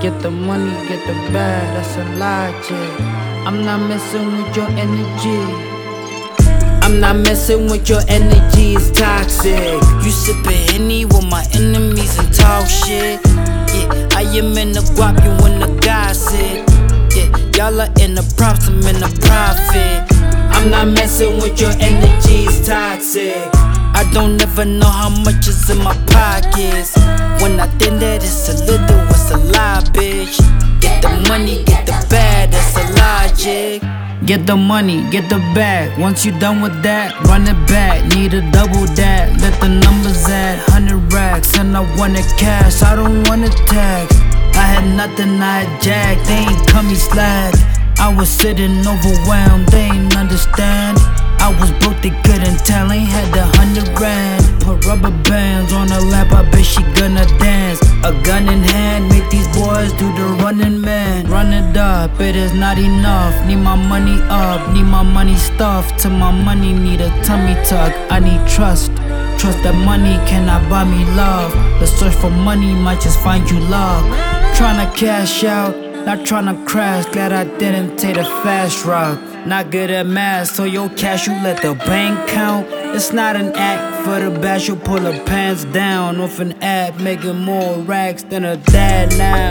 Get the money, get the bag, that's a logic. I'm not messing with your energy. I'm not messing with your energy, it's toxic. You sippin' Henny with my enemies and talk shit. Yeah, I am in the guap, you in the gossip. Yeah, y'all are in the props, I'm in the profit. I'm not messing with your energy, it's toxic. I don't ever know how much is in my pockets. When I think that it's a little, it's a lot, bitch. Get the money, get the bag, that's the logic. Get the money, get the bag. Once you done with that, run it back. Need a double that, let the numbers add. 100 racks, and I want it cash, I don't want it tax. I had nothing, I had jack, they ain't cut me slack. I was sitting overwhelmed, they ain't understand. I was broke, they couldn't tell, ain't had the 100 rand. Put rubber bands on her lap, I bet she gonna dance. A gun in hand, make these boys do the running man. Run it up, it is not enough. Need my money up, need my money stuffed. Till my money need a tummy tuck. I need trust, trust that money cannot buy me love. The search for money might just find you luck. Tryna cash out, not tryna crash. Glad I didn't take the fast route. Not good at math, so your cash you let the bank count. It's not an act for the bash, you pull her pants down. Off an app, making more racks than a dad now.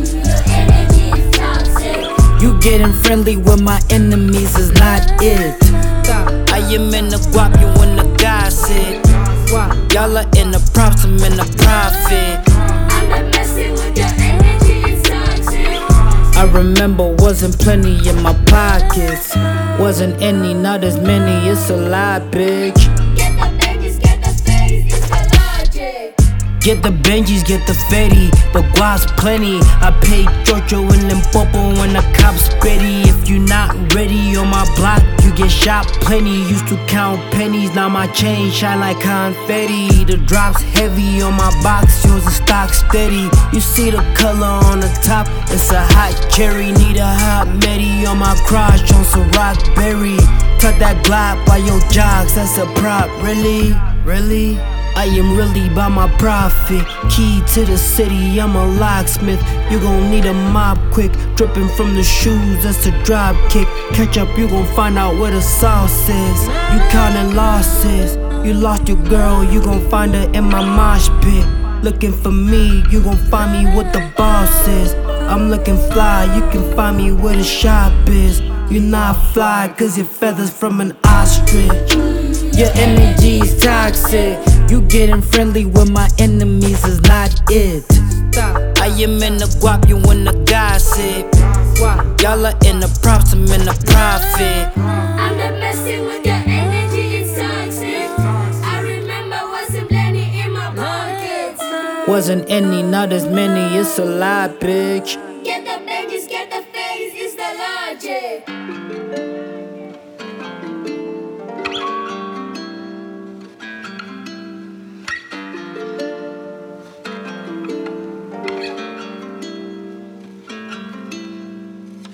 You getting friendly with my enemies is not it. I am in the guap, you in the gossip. Y'all are in the props, I'm in the profit. I'm not messing with your energy, it's toxic. I remember wasn't plenty in my pockets. Wasn't any, not as many, it's a lot, bitch. Get the Benjis, get the Fetties, it's the logic. Get the Benjis, get the Fetty, the guap's plenty. I paid Jojo and Limpopo when the cops spitty. If you not ready on my block, you get shot plenty. Used to count pennies, now my chain shine like confetti. The drop's heavy on my box, yours is stock steady. You see the color on the top, it's a hot cherry. Need a hot Medi on my crotch on some rockberry. Tuck that Glock by your jogs, that's a prop, really, really? I am really by my profit. Key to the city, I'm a locksmith. You gon' need a mop quick. Dripping from the shoes, that's a drop kick. Catch up, you gon' find out where the sauce is. You counting losses. You lost your girl, you gon' find her in my mosh pit. Looking for me, you gon' find me with the bosses. I'm looking fly, you can find me where the shop is. You not fly, cause your feathers from an ostrich. Your energy's toxic. You getting friendly with my enemies is not it. I am in the guap, you in the gossip. Y'all are in the props, I'm in the profit. I'm not messing with your energy, it's toxic. I remember wasn't plenty in my pockets. Wasn't any, not as many, it's a lot, bitch.